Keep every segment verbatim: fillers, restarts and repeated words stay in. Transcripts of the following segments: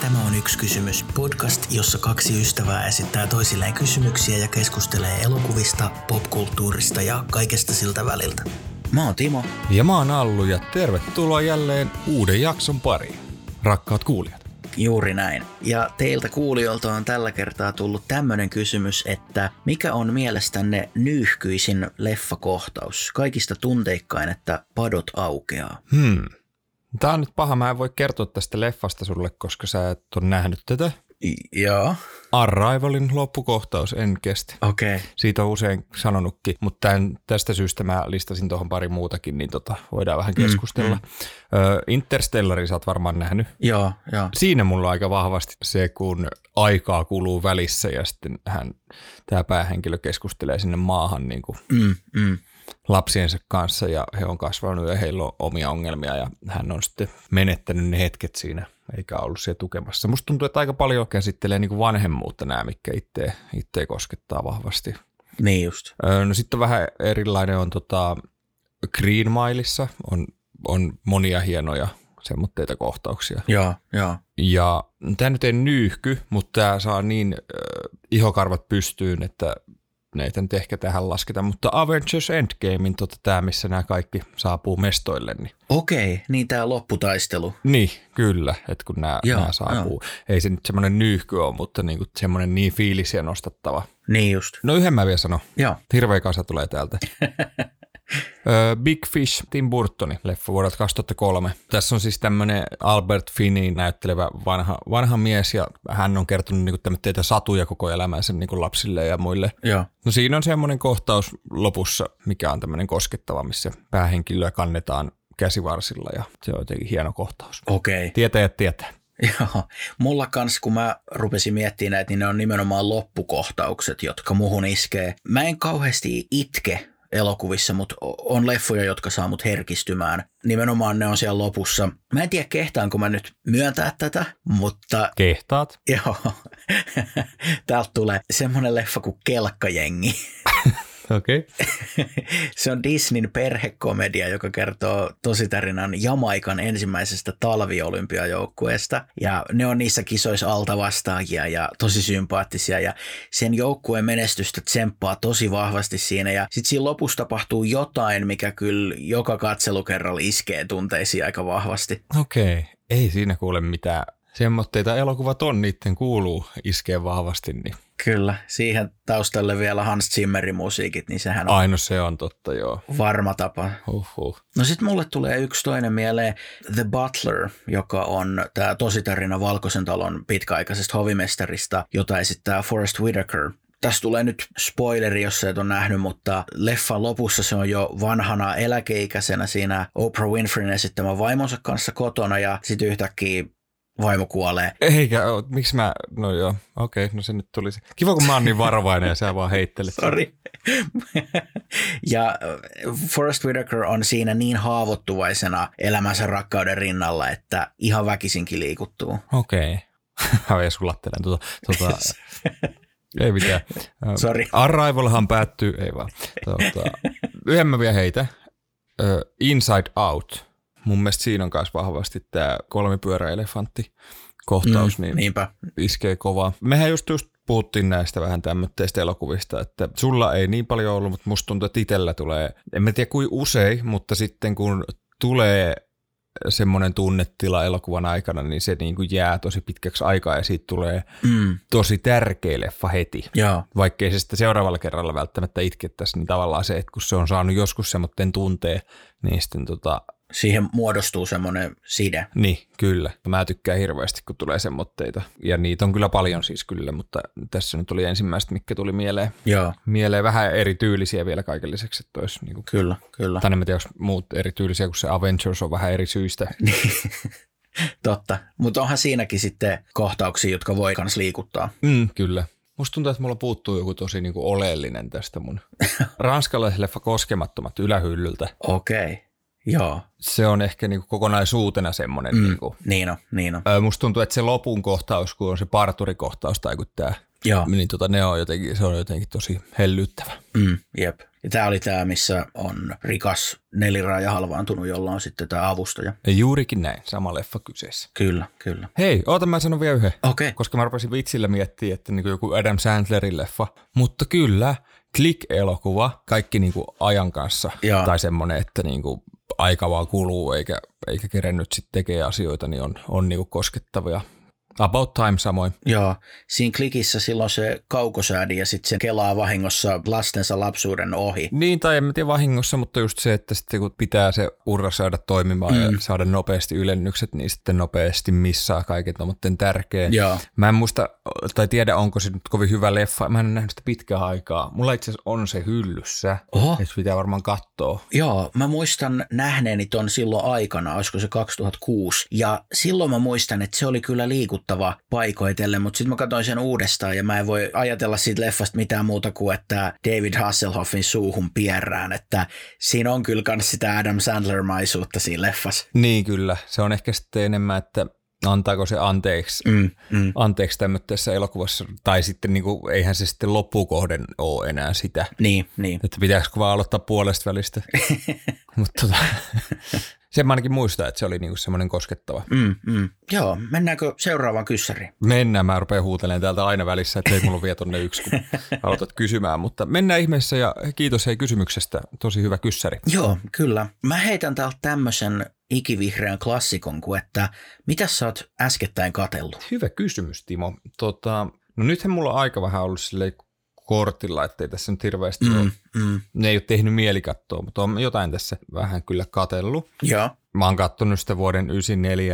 Tämä on yksi kysymys. Podcast, jossa kaksi ystävää esittää toisilleen kysymyksiä ja keskustelee elokuvista, popkulttuurista ja kaikesta siltä väliltä. Mä oon Timo. Ja mä oon Allu ja tervetuloa jälleen uuden jakson pariin. Rakkaat kuulijat. Juuri näin. Ja teiltä kuulijoilta on tällä kertaa tullut tämmönen kysymys, että mikä on mielestänne nyyhkyisin leffakohtaus? Kaikista tunteikkain, että padot aukeaa. Hmm. Tää on nyt paha. Mä en voi kertoa tästä leffasta sulle, koska sä et ole nähnyt tätä. Joo. Arrivalin loppukohtaus en kestä. Okei. Okay. Siitä on usein sanonutkin, mutta tämän, tästä syystä mä listasin tuohon pari muutakin, niin tota, voidaan vähän keskustella. Mm, mm. Ö, Interstellarin sä oot varmaan nähnyt. Joo, joo. Siinä mulla on aika vahvasti se, kun aikaa kuluu välissä ja sitten hän, tämä päähenkilö keskustelee sinne maahan niin kuin mm, mm. lapsiensa kanssa ja he on kasvanut ja heillä on omia ongelmia ja hän on sitten menettänyt ne hetket siinä eikä ollut siellä tukemassa. Musta tuntuu, että aika paljon käsittelee niin kuin vanhemmuutta nämä, mitkä itse, itse koskettaa vahvasti. Niin just. No sitten vähän erilainen on tota Green Mileissa, on, on monia hienoja semmoitteita kohtauksia. Joo, joo. Ja tämä nyt ei nyyhky, mutta tämä saa niin äh, ihokarvat pystyyn, että näitä nyt ehkä tähän lasketa, mutta Avengers Endgamein tota tämä, missä nämä kaikki saapuu mestoille. Niin. Okei, niin tämä lopputaistelu. Niin, kyllä, että kun nämä, joo, nämä saapuu. Joo. Ei se nyt semmoinen nyyhky ole, mutta niinku semmoinen niin fiilisiä nostattava. Niin just. No yhden mä vielä sanon. Joo. Hirveä kasa tulee täältä. Big Fish, Tim Burtonin leffa vuodelta kaksituhattakolme. Tässä on siis tämmöinen Albert Finney näyttelevä vanha, vanha mies ja hän on kertonut niinku tämmöitä satuja koko elämänsä niinku lapsille ja muille. Joo. No siinä on semmoinen kohtaus lopussa, mikä on tämmöinen koskettava, missä päähenkilöä kannetaan käsivarsilla ja se on jotenkin hieno kohtaus. Okei. Tietäjät tietää. Joo, mulla kans kun mä rupesin miettimään näitä, niin ne on nimenomaan loppukohtaukset, jotka muhun iskee. Mä en kauheasti itke elokuvissa, mutta on leffoja, jotka saa mut herkistymään. Nimenomaan ne on siellä lopussa. Mä en tiedä kehtaanko mä nyt myöntää tätä, mutta... Kehtaat? Joo. Täältä tulee semmoinen leffa kuin Kelkkajengi. Okei. Okay. Se on Disneyn perhekomedia, joka kertoo tositarinan Jamaikan ensimmäisestä talviolympiajoukkueesta. Ja ne on niissä kisoissa altavastaajia ja tosi sympaattisia. Ja sen joukkueen menestystä tsemppaa tosi vahvasti siinä. Ja sitten siinä lopussa tapahtuu jotain, mikä kyllä joka katselukerralla iskee tunteisiin aika vahvasti. Okei. Okay. Ei siinä kuule mitään. Semmoitteita elokuvat on, niiden kuuluu iskee vahvasti. Niin. Kyllä, siihen taustalle vielä Hans Zimmerin musiikit, niin sehän on... Aino se on totta, joo. Varma tapa. Uhuh. No sit mulle tulee yksi toinen mieleen, The Butler, joka on tää tositarina Valkoisen talon pitkäaikaisesta hovimestarista, jota esittää Forest Whitaker. Tässä tulee nyt spoileri, jos sä et ole nähnyt, mutta leffan lopussa se on jo vanhana eläkeikäisenä siinä Oprah Winfreyn esittämän vaimonsa kanssa kotona ja sit yhtäkkiä vaimo kuolee. Eikä, miksi mä, no joo, okei, okay, no se nyt tuli. Kiva, kun mä oon niin varovainen ja sä vaan heittelet. Sori. Ja Forest Whitaker on siinä niin haavoittuvaisena elämänsä rakkauden rinnalla, että ihan väkisinkin liikuttuu. Okei. Okay. Mä vielä sulattelen tuota. tuota ei mitään. Sori. Arrivalhan päättyy, ei vaan. Tuota, yhden mä vielä heitä. Uh, Inside Out. Mun mielestä siinä on myös vahvasti tämä kolmipyöräelefantti kohtaus, mm, niin niinpä. Iskee kovaa. Mehän just, just puhuttiin näistä vähän tämmöistä elokuvista, että sulla ei niin paljon ollut, mutta musta tuntuu, että itsellä tulee, en mä tiedä kuin usein, mutta sitten kun tulee semmoinen tunnetila elokuvan aikana, niin se niin kuin jää tosi pitkäksi aikaa ja siitä tulee mm. tosi tärkeä leffa heti. Joo. Vaikkei se sitten seuraavalla kerralla välttämättä itkettäisi, niin tavallaan se, että kun se on saanut joskus semmoinen tunteen, niin sitten tota... Siihen muodostuu semmoinen side. Niin, kyllä. Mä tykkään hirveästi, kun tulee semmoitteita. Ja niitä on kyllä paljon siis kyllä, mutta tässä nyt oli ensimmäistä, mikä tuli mieleen. Joo. Mieleen vähän erityylisiä vielä kaiken lisäksi. Että olisi niin kuin... Kyllä, kyllä. Tai en tiedä, onko muut erityylisiä, kun se Avengers on vähän eri syistä. Totta. Mutta onhan siinäkin sitten kohtauksia, jotka voi kans liikuttaa. Mm, kyllä. Musta tuntuu, että mulla puuttuu joku tosi niin kuin oleellinen tästä mun ranskalaisleffa Koskemattomat ylähyllyltä. Okei. Okay. Joo. Se on ehkä niinku kokonaisuutena semmoinen. Mm, niinku. niin on, niin on. Musta tuntuu, että se lopun kohtaus, kun on se parturikohtaus tai kun tämä Joo. Niin tota, ne on jotenkin, se on jotenkin tosi hellyttävä. Mm, jep. Ja tämä oli tämä, missä on rikas neliraaja halvaantunut, jolla on sitten tämä avustaja. Ja juurikin näin, sama leffa kyseessä. Kyllä, kyllä. Hei, oota mä sanon vielä yhden. Okei. Okay. Koska mä rupesin vitsillä miettimään, että niin kuin joku Adam Sandlerin leffa. Mutta kyllä, Click-elokuva, kaikki niin kuin ajan kanssa. Jaa. Tai semmoinen, että niin kuin aika vaan kuluu eikä, eikä kerennyt sitten tekee asioita, niin on, on niin kuin koskettavia. About Time samoin. Joo, siinä Klikissä silloin se kaukosäädi ja sitten se kelaa vahingossa lastensa lapsuuden ohi. Niin, tai en tiedä vahingossa, mutta just se, että sitten kun pitää se urra saada toimimaan mm. ja saada nopeasti ylennykset, niin sitten nopeasti missaa kaiken tommoinen tärkeän. Joo. Mä en muista, tai tiedä onko se nyt kovin hyvä leffa, mä en ole nähnyt sitä pitkään aikaa. Mulla itse asiassa on se hyllyssä, että pitää varmaan katsoa. Joo, mä muistan nähneeni ton silloin aikana, olisiko se kaksituhattakuusi, ja silloin mä muistan, että se oli kyllä liikuttava paikoitellen, mutta sitten mä katsoin sen uudestaan ja mä en voi ajatella siitä leffasta mitään muuta kuin, että David Hasselhoffin suuhun pierrään, että siinä on kyllä myös sitä Adam Sandler-maisuutta siinä leffassa. Niin kyllä, se on ehkä sitten enemmän, että antaako se anteeksi, mm, mm. anteeksi tämmöisessä elokuvassa, tai sitten niin kuin, eihän se sitten loppukohden ole enää sitä. Niin, niin. Että pitääkö vaan aloittaa puolesta välistä. Mutta tota, sen mä ainakin muistan, että se oli niinku semmoinen koskettava. Mm, mm. Joo, mennäänkö seuraavaan kyssäriin? Mennään, mä rupean huutelemaan täältä aina välissä, että ei mulla vielä tonne yksi, kun aloitat kysymään. Mutta mennään ihmeessä ja kiitos hei kysymyksestä, tosi hyvä kyssäri. Joo, kyllä. Mä heitän täältä tämmöisen ikivihreän klassikon kuin, että mitä sä oot äskettäin katsellut? Hyvä kysymys, Timo. Tota, no nythän mulla on aika vähän ollut silleen kortilla, ettei tässä nyt hirveästi mm, ole. Mm. Ne ei ole tehnyt mieli katsoa, mutta on jotain tässä vähän kyllä katsellut. Joo. Mä oon kattonut sitä vuoden yhdeksänkymmentäneljä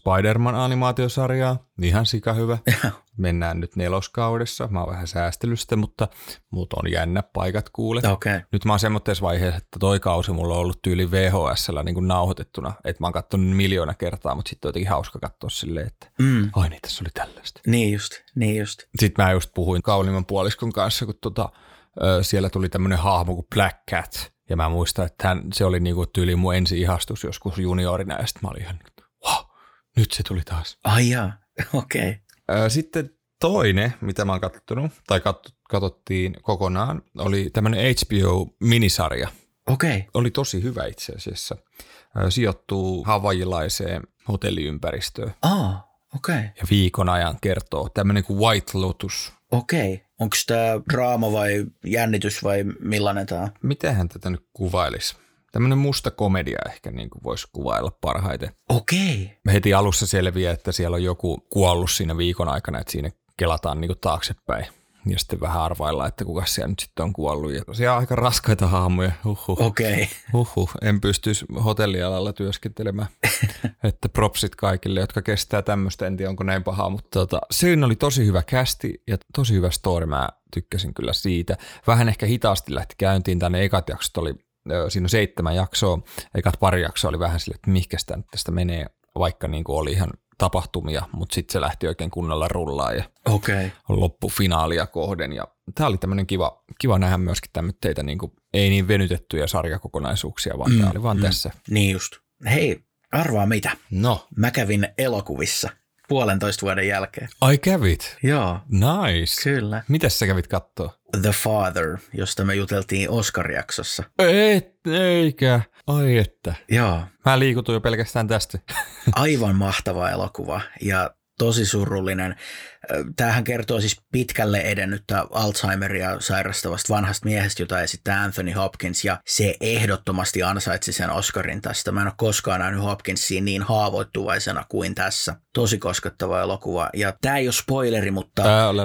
Spider-Man-animaatiosarjaa, ihan sika hyvä. Mennään nyt neloskaudessa, mä oon vähän säästellyt sitä, mutta, mutta on jännä paikat kuule. Okay. Nyt mä oon semmoisessa vaiheessa, että toi kausi mulla on ollut tyyli V H S:llä niin kuin nauhoitettuna, että mä oon kattonut miljoona kertaa, mutta sitten on jotenkin hauska katsoa silleen, että mm. ai niin, tässä oli tällaista. Niin just, niin just. Sitten mä just puhuin kauniimman puoliskon kanssa, kun tota, ö, siellä tuli tämmöinen hahmo kuin Black Cat, ja mä muistan, että hän, se oli niinku tyyli mun ensi-ihastus joskus juniorina, ja sitten mä olin ihan, wow, nyt se tuli taas. Ai jaa, okei. Okay. Sitten toinen, mitä mä oon katsonut, tai kat, katsottiin kokonaan, oli tämmöinen H B O-minisarja. Okei. Okay. Oli tosi hyvä itse asiassa. Sijoittuu hawaiilaiseen hotelliympäristöön. Ah, okei. Okay. Ja viikon ajan kertoo tämmöinen kuin White Lotus. Okei. Okay. Onko tämä draama vai jännitys vai millainen tämä? Mitähän tätä nyt kuvailisi? Tämmöinen musta komedia ehkä niin kuin voisi kuvailla parhaiten. Okei. Okay. Heti alussa selviää, että siellä on joku kuollut siinä viikon aikana, että siinä kelataan niin kuin taaksepäin. Ja sitten vähän arvaillaan, että kuka siellä nyt sitten on kuollut. Ja siellä on aika raskaita hahmoja. Huhhuh. Okei. Okay. Huhhuh. En pystyisi hotellialalla työskentelemään. Että propsit kaikille, jotka kestää tämmöistä. En tiedä, onko näin pahaa. Mutta tota, siinä oli tosi hyvä kästi ja tosi hyvä story. Mä tykkäsin kyllä siitä. Vähän ehkä hitaasti lähti käyntiin. Tänne ekat jaksot oli, siinä on seitsemän jaksoa. Ekat pari jaksoa oli vähän sille, että mihkä sitä nyt tästä menee. Vaikka niin kuin oli ihan tapahtumia, mutta sitten se lähti oikein kunnolla rullaan ja okay. loppufinaalia kohden. Ja tämä oli tämmöinen kiva, kiva nähdä myöskin tämmöitä niin kuin, ei niin venytettyjä sarjakokonaisuuksia, vaan mm, tämä oli vaan mm, tässä. Niin just. Hei, arvaa mitä? No. Mä kävin elokuvissa puolentoista vuoden jälkeen. Ai kävit? Joo. Nice. Kyllä. Mitäs sä kävit kattoo? The Father, josta me juteltiin Oscar-jaksossa. Et, eikä. Ai että. Joo. Mä liikutuin jo pelkästään tästä. Aivan mahtava elokuva ja tosi surullinen. Tämähän kertoo siis pitkälle edennyttä Alzheimeria sairastavasta vanhasta miehestä, jota esittää Anthony Hopkins, ja se ehdottomasti ansaitsi sen Oscarin tästä. Mä en ole koskaan nähnyt Hopkinsia niin haavoittuvaisena kuin tässä. Tosi koskettava elokuva. Ja tämä ei ole spoileri, mutta...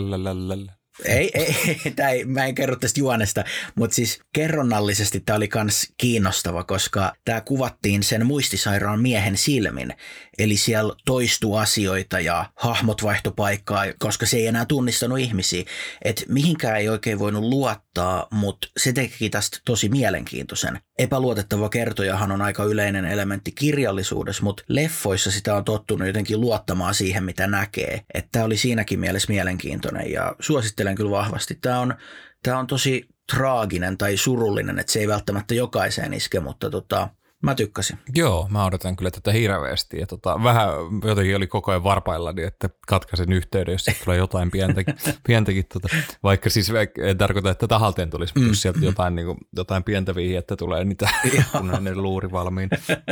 Ei, ei, tää ei, mä en kerro tästä juonesta, mutta siis kerronnallisesti tämä oli myös kiinnostava, koska tämä kuvattiin sen muistisairaan miehen silmin. Eli siellä toistui asioita ja hahmot vaihtoi paikkaa, koska se ei enää tunnistanut ihmisiä. Että mihinkään ei oikein voinut luottaa, mutta se teki tästä tosi mielenkiintoisen. Epäluotettava kertojahan on aika yleinen elementti kirjallisuudessa, mutta leffoissa sitä on tottunut jotenkin luottamaan siihen, mitä näkee. Että tämä oli siinäkin mielessä mielenkiintoinen ja suosittelen kyllä vahvasti. Tämä on, tämä on tosi traaginen tai surullinen, että se ei välttämättä jokaiseen iske, mutta tota, Mä tykkäsin. Joo, mä odotan kyllä tätä hirveästi. Ja tota, vähän jotenkin oli koko ajan varpaillani, että katkaisen yhteyden, jos tulee jotain pientäkin. pientäkin tota. Vaikka siis en tarkoita, että tahalteen tulisi, mutta mm. jos sieltä jotain, niin kuin, jotain pientä vihjettä tulee, niin kun on ne luuri valmiin.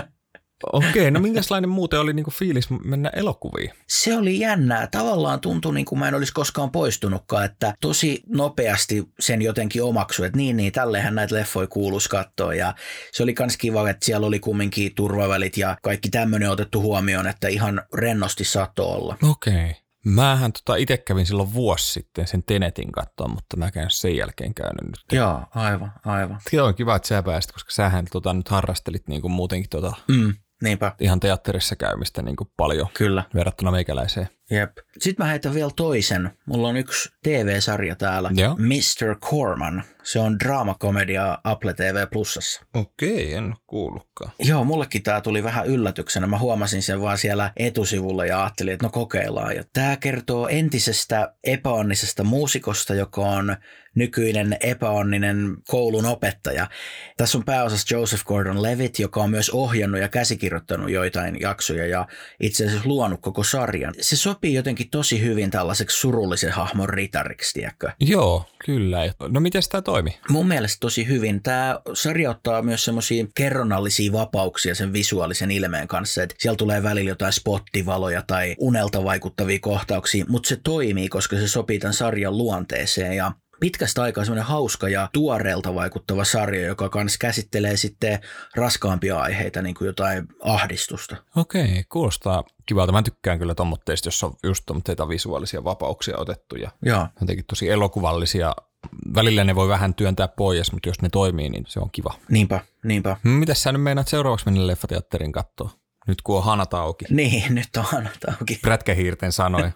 Okei, no minkälainen muuten oli niinku fiilis mennä elokuviin? Se oli jännää. Tavallaan tuntui niin kuin mä en olisi koskaan poistunutkaan, että tosi nopeasti sen jotenkin omaksui, että niin, niin, tälleenhän näitä leffoja kuuluisi katsoa. Ja se oli kans kiva, että siellä oli kumminkin turvavälit ja kaikki tämmöinen otettu huomioon, että ihan rennosti saattoi olla. Okei. Mähän tota itse kävin silloin vuosi sitten sen Tenetin katsoa, mutta mä käyn sen jälkeen käynyt nyt. Joo, aivan, aivan. Joo, on kiva, että sä pääsit, koska sähän tota, nyt harrastelit niinku muutenkin tota... Mm. Niinpä. Ihan teatterissa käymistä niin kuin paljon. Kyllä. Verrattuna meikäläiseen. Jep. Sitten mä heitän vielä toisen. Mulla on yksi T V-sarja täällä. Joo. mister Corman. Se on draamakomedia Apple T V Plusassa. Okei, en ole kuullutkaan. Joo, mullekin tää tuli vähän yllätyksenä. Mä huomasin sen vaan siellä etusivulla ja ajattelin, että no kokeillaan. Ja tää kertoo entisestä epäonnisesta muusikosta, joka on nykyinen epäonninen koulun opettaja. Tässä on pääosassa Joseph Gordon-Levitt, joka on myös ohjannut ja käsikirjoittanut joitain jaksoja ja itse asiassa luonut koko sarjan. Se sopii jotenkin tosi hyvin tällaiseksi surullisen hahmon ritariksi, tiedätkö? Joo, kyllä. No miten tämä toimi? Mun mielestä tosi hyvin. Tämä sarja ottaa myös semmoisia kerronnallisia vapauksia sen visuaalisen ilmeen kanssa, että siellä tulee välillä jotain spottivaloja tai unelta vaikuttavia kohtauksia, mutta se toimii, koska se sopii tämän sarjan luonteeseen ja pitkästä aikaa semmoinen hauska ja tuoreelta vaikuttava sarja, joka kans käsittelee sitten raskaampia aiheita, niin kuin jotain ahdistusta. Okei, kuulostaa kivalta. Mä tykkään kyllä tommotteista, jossa on just tommoitteita visuaalisia vapauksia otettu ja Joo. jotenkin tosi elokuvallisia. Välillä ne voi vähän työntää pois, mutta jos ne toimii, niin se on kiva. Niinpä, niinpä. Mitäs sä nyt meinaat seuraavaksi mennä leffateatterin katsoa? Nyt kun on hanat auki. Niin, nyt on hanat auki. Prätkähiirten sanoi.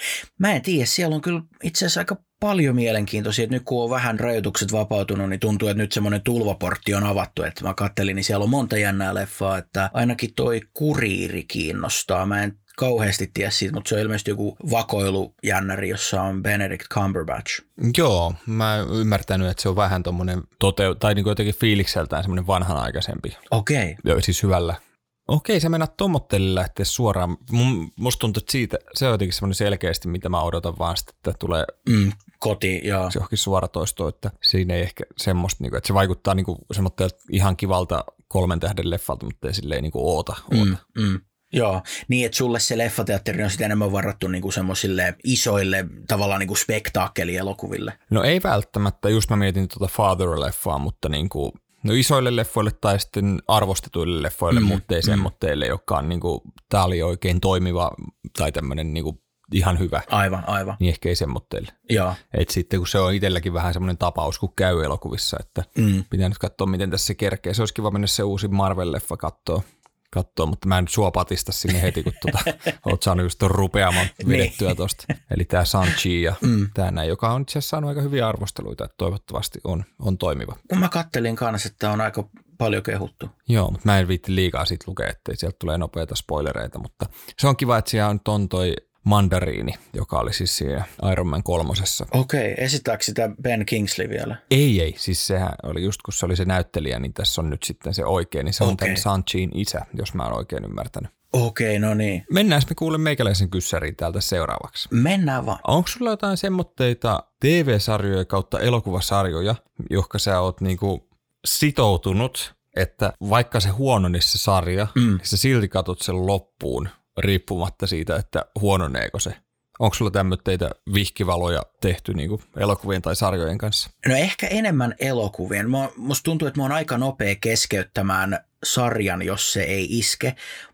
Mä en tiedä, siellä on kyllä itse asiassa aika paljon mielenkiintoisia, että nyt kun on vähän rajoitukset vapautunut, niin tuntuu, että nyt semmoinen tulvaportti on avattu, että mä kattelin, niin siellä on monta jännää leffaa, että ainakin toi Kuriiri kiinnostaa. Mä en kauheasti tiedä siitä, mutta se on ilmeisesti joku vakoilujännäri, jossa on Benedict Cumberbatch. Joo, mä oon ymmärtänyt, että se on vähän tommonen toteu- tai niinku jotenkin fiilikseltään semmoinen vanhanaikaisempi. Okei. Okay. Siis hyvällä. Okei, sä mennät tommottelille lähteä suoraan. Mun, musta tuntuu, että siitä, se on jotenkin semmoinen selkeästi, mitä mä odotan vaan sitä, että tulee mm, koti, joo. Se johonkin suoratoistoon, että siinä ei ehkä semmoista, että se vaikuttaa niinku semmoista ihan kivalta kolmen tähden leffalta, mutta ei silleen niinku oota. oota. Mm, mm. Joo, niin että sulle se leffateatteri on sitten enemmän varattu niinku semmoisille isoille tavallaan niinku spektaakkelielokuville. No ei välttämättä, just mä mietin tuota Father-leffaa, mutta niinku no isoille leffoille tai sitten arvostetuille leffoille, mm, mutta ei mm. semmoitteille, joka on niinku, tää oli oikein toimiva tai tämmöinen niinku ihan hyvä. Aivan, aivan. Niin ehkä ei semmoitteille. Joo. Et sitten kun se on itselläkin vähän semmoinen tapaus, kun käy elokuvissa, että mm. pitää nyt katsoa, miten tässä se kerkee. Se olisi kiva mennä se uusi Marvel-leffa katsoa. Katsoa, mutta mä en nyt sua patista sinne heti, kun tuota, oot saanut just ton rupeaman vedettyä tosta. Eli tää Shang-Chi ja mm. tää näin, joka on itse asiassa saanut aika hyviä arvosteluita, että toivottavasti on, on toimiva. Kun mä kattelin kanssa, että on aika paljon kehuttu. Joo, mutta mä en viitti liikaa siitä lukea, ettei sieltä tulee nopeita spoilereita, mutta se on kiva, että siellä nyt on toi Mandariini, joka oli siis siinä Iron Man kolmosessa. Okei, esittääkö sitä Ben Kingsley vielä? Ei, ei. Siis sehän oli just kun se oli se näyttelijä, niin tässä on nyt sitten se oikein, niin se on tämän Shang-Chin isä, jos mä oon oikein ymmärtänyt. Okei, no niin. Mennään me kuulen meikäläisen kyssäriin täältä seuraavaksi. Mennään vaan. Onko sulla jotain semmoitteita T V-sarjoja kautta elokuvasarjoja, johon sä oot niinku sitoutunut, että vaikka se huononisi se sarja, mm. niin sä silti katot sen loppuun, riippumatta siitä, että huononeeko se. Onko sulla tämmöitä vihkivaloja tehty niinku elokuvien tai sarjojen kanssa? No ehkä enemmän elokuvien. Mä, musta tuntuu, että mä oon aika nopea keskeyttämään sarjan, jos se ei iske,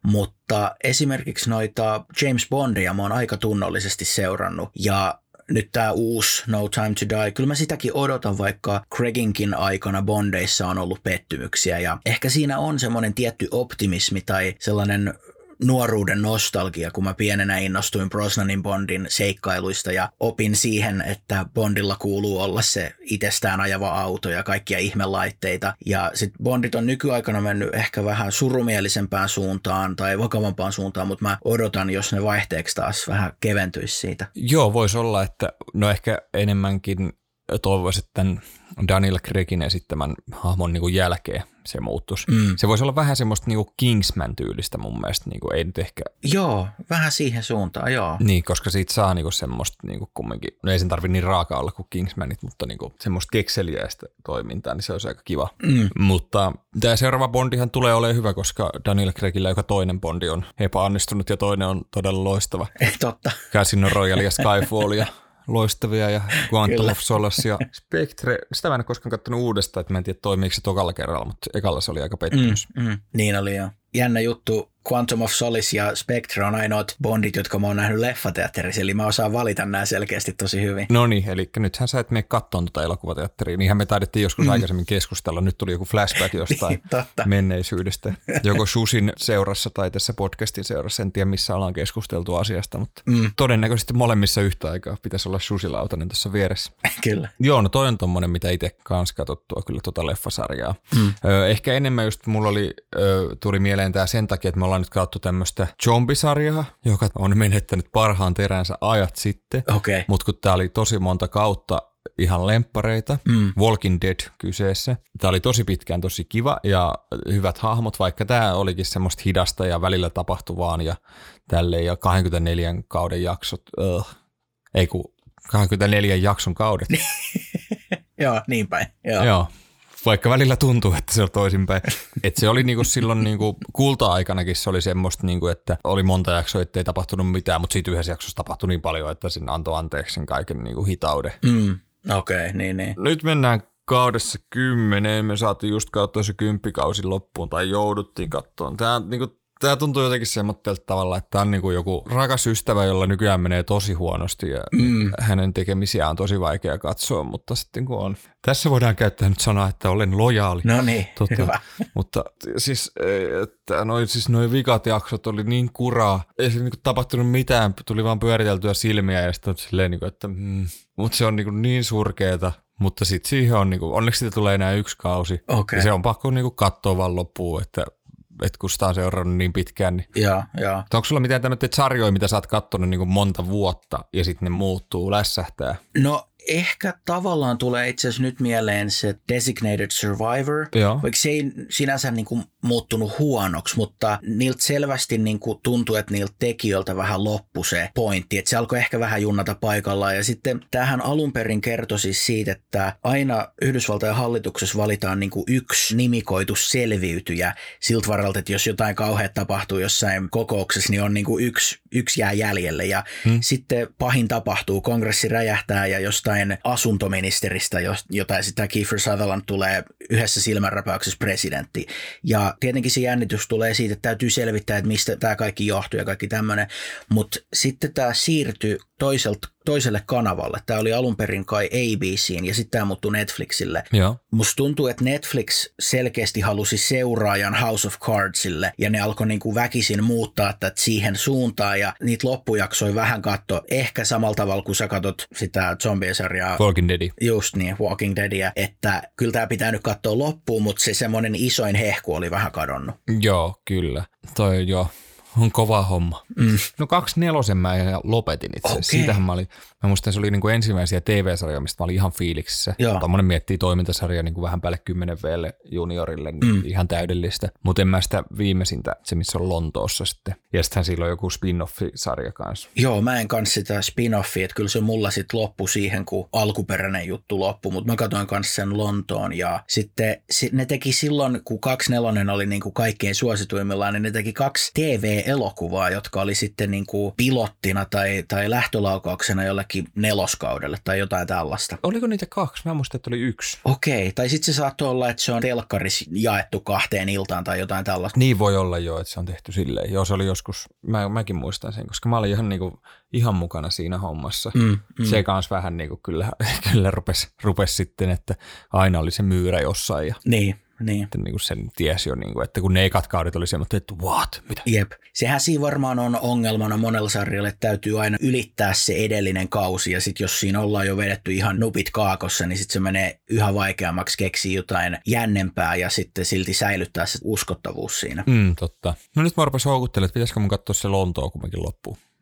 mutta esimerkiksi noita James Bondia mä oon aika tunnollisesti seurannut ja nyt tää uusi No Time to Die, kyllä mä sitäkin odotan, vaikka Craiginkin aikana Bondeissa on ollut pettymyksiä ja ehkä siinä on semmoinen tietty optimismi tai sellainen nuoruuden nostalgia, kun mä pienenä innostuin Brosnanin Bondin seikkailuista ja opin siihen, että Bondilla kuuluu olla se itsestään ajava auto ja kaikkia ihmelaitteita. Ja sitten Bondit on nykyaikana mennyt ehkä vähän surumielisempään suuntaan tai vakavampaan suuntaan, mutta mä odotan, jos ne vaihteeksi taas vähän keventyisi siitä. Joo, voisi olla, että no ehkä enemmänkin toivoisin, että tämän Daniel Craigin esittämän hahmon niin kuin jälkeen se muuttuisi. Mm. Se voisi olla vähän semmoista niin kuin Kingsman-tyylistä mun mielestä, niin kuin ei nyt ehkä... Joo, vähän siihen suuntaan, joo. Niin, koska siitä saa niin kuin semmoista niin kuin kumminkin, no ei sen tarvitse niin raaka olla kuin Kingsmanit, mutta niin kuin semmoista kekseliäistä toimintaa, niin se olisi aika kiva. Mm. Mutta tämä seuraava Bondihan tulee olemaan hyvä, koska Daniel Craigillä joka toinen Bondi on epäonnistunut ja toinen on todella loistava. Totta. Casino Royale ja Skyfall ja loistavia ja Quantum of Solace ja Spectre. Sitä mä en ole koskaan katsonut uudestaan, että mä en tiedä toimiiko se tokalla kerralla, mutta ekalla se oli aika pettymys. Mm, mm. Niin oli jo. Jännä juttu. Quantum of Solace ja Spectre on ainoat Bondit, jotka mä oon nähnyt leffateatterissa, eli mä osaan valita nämä selkeästi tosi hyvin. No niin, eli nythän sä et mene katsomaan tuota elokuvateatteria, niinhän me taidettiin joskus mm. aikaisemmin keskustella, nyt tuli joku flashback jostain menneisyydestä. Joko Susin seurassa tai tässä podcastin seurassa, en tiedä missä ollaan keskusteltu asiasta, mutta mm. todennäköisesti molemmissa yhtä aikaa pitäisi olla Susilautanen tuossa vieressä. Kyllä. Joo, no toi on tommonen, mitä itse kanssa katsottua kyllä tuota leffasarjaa. Mm. Ö, ehkä enemmän just mulla oli, ö, tuli mieleen tää sen takia, että me ollaan nyt katsottu tämmöistä zombisarjaa, joka on menettänyt parhaan teränsä ajat sitten, okay. Mutta kun tää oli tosi monta kautta ihan lemppareita, mm. Walking Dead kyseessä. Tää oli tosi pitkään tosi kiva ja hyvät hahmot, vaikka tää olikin semmoista hidasta ja välillä tapahtuvaan ja tälleen ja kaksikymmentäneljän kauden jaksot, uh, ei kun kaksikymmentäneljän jakson kaudet. Joo, niin päin. Joo. Joo. Vaikka välillä tuntuu, että se on toisinpäin. Että se oli niinku silloin niinku kulta-aikanakin se oli semmoista, niinku, että oli monta jaksoa, ettei tapahtunut mitään, mutta siitä yhdessä jaksossa tapahtui niin paljon, että sinne antoi anteeksi sen kaiken niinku hitauden. Mm, Okei, okay, niin niin. Nyt mennään kaudessa kymmeneen. Me saatiin just katsoa se kymppikausi loppuun tai jouduttiin katsomaan. Tämä niinku Tämä tuntuu jotenkin semmoitteelta tavalla, että tämä on niin kuin joku rakas ystävä, jolla nykyään menee tosi huonosti ja mm. hänen tekemisiään on tosi vaikea katsoa, mutta sitten kun on... Tässä voidaan käyttää nyt sanaa, että olen lojaali. No niin, tota, hyvä. Mutta siis, että noi, siis noi vikat jaksot oli niin kuraa, ei se niin kuin tapahtunut mitään, tuli vaan pyöriteltyä silmiä ja sitten silleen, niin kuin, että mm, mutta se on niin, kuin niin surkeeta. Mutta sitten siihen on, niin kuin, onneksi siitä tulee enää yksi kausi okay. Ja se on pakko niin kuin katsoa vaan loppuun, että... että kun sitä on seurannut niin pitkään, niin Joo, joo. Onko sulla mitään tämmöitä sarjoja, mitä sä oot katsonut niin kuin monta vuotta ja sitten ne muuttuu, lässähtää? No ehkä tavallaan tulee itse asiassa nyt mieleen se Designated Survivor, Joo. vaikka se ei sinänsä niin kuin muuttunut huonoksi, mutta niiltä selvästi niin kuin tuntui, että niiltä tekijöiltä vähän loppui se pointti, että se alkoi ehkä vähän junnata paikallaan. Ja sitten tämähän alun perin kertoi siis siitä, että aina Yhdysvaltain hallituksessa valitaan niin kuin yksi nimikoitu selviytyjä siltä varalta, että jos jotain kauheat tapahtuu jossain kokouksessa, niin on niin kuin yksi, yksi jää jäljelle. Ja hmm. sitten pahin tapahtuu, kongressi räjähtää ja jostain asuntoministeristä, jota sitä Kiefer Sutherland tulee yhdessä silmänräpäyksessä presidentti. Ja tietenkin se jännitys tulee siitä, että täytyy selvittää, että mistä tämä kaikki johtuu ja kaikki tämmöinen. Mutta sitten tämä siirtyi toiselta toiselle kanavalle. Tämä oli alun perin kai A B C:n ja sitten tämä muuttui Netflixille. Joo. Musta tuntuu, että Netflix selkeästi halusi seuraajan House of Cardsille ja ne alkoi niinku väkisin muuttaa tätä siihen suuntaan ja niitä loppujaksoi vähän katsoa. Ehkä samalla tavalla, kun sä katsot sitä zombie-sarjaa. Walking Deadia. Just niin, Walking Deadia. Että kyllä tämä pitää nyt katsoa loppuun, mutta se semmoinen isoin hehku oli vähän kadonnut. Joo, kyllä. Toi joo. On kova homma. Mm. No kaksi nelosen mä lopetin itse asiassa. Okay. Siitähän mä olin, mä muistan, se oli niin kuin ensimmäisiä T V-sarjoja, mistä mä olin ihan fiiliksissä. Tuommoinen miettii toimintasarja niin kuin vähän päälle kymmenen V:lle juniorille, niin mm. ihan täydellistä. Mutta en mä sitä viimeisintä, se missä on Lontoossa sitten. Ja sittenhän sillä on joku spin-off-sarja kanssa. Joo, mä en kanssa sitä spin-offia, että kyllä se mulla sitten loppui siihen, kun alkuperäinen juttu loppui. Mutta mä katsoin kanssa sen Lontoon ja sitten ne teki silloin, kun kaksi nelonen oli niin kuin kaikkein suosituimmillaan, niin ne teki kaksi T V-elokuvaa, jotka oli sitten niin kuin pilottina tai, tai lähtölaukauksena jollekin neloskaudelle tai jotain tällaista. Oliko niitä kaksi? Mä muistan, että oli yksi. Okei, tai sitten se saattoi olla, että se on telkkarissa jaettu kahteen iltaan tai jotain tällaista. Niin voi olla jo, että se on tehty silleen. Joo, se oli joskus, mä, mäkin muistan sen, koska mä olin ihan, niin kuin, ihan mukana siinä hommassa. Mm, mm. Se kanssa vähän niin kuin kyllä, kyllä rupesi rupes sitten, että aina oli se myyrä jossain. Ja... Niin. Niin. Että niin kuin sen tiesi jo, niin kuin, että kun ne ekat kaudet oli semmoinen, että what? Mitä? Jep. Sehän siinä varmaan on ongelmana monella sarjalla, että täytyy aina ylittää se edellinen kausi ja sitten jos siinä ollaan jo vedetty ihan nupit kaakossa, niin sitten se menee yhä vaikeammaksi keksiä jotain jännempää ja sitten silti säilyttää se uskottavuus siinä. Mm, totta. No nyt mä rupesin houkuttelemaan, että pitäisikö mun katsoa se Lontoa kumminkin loppuun.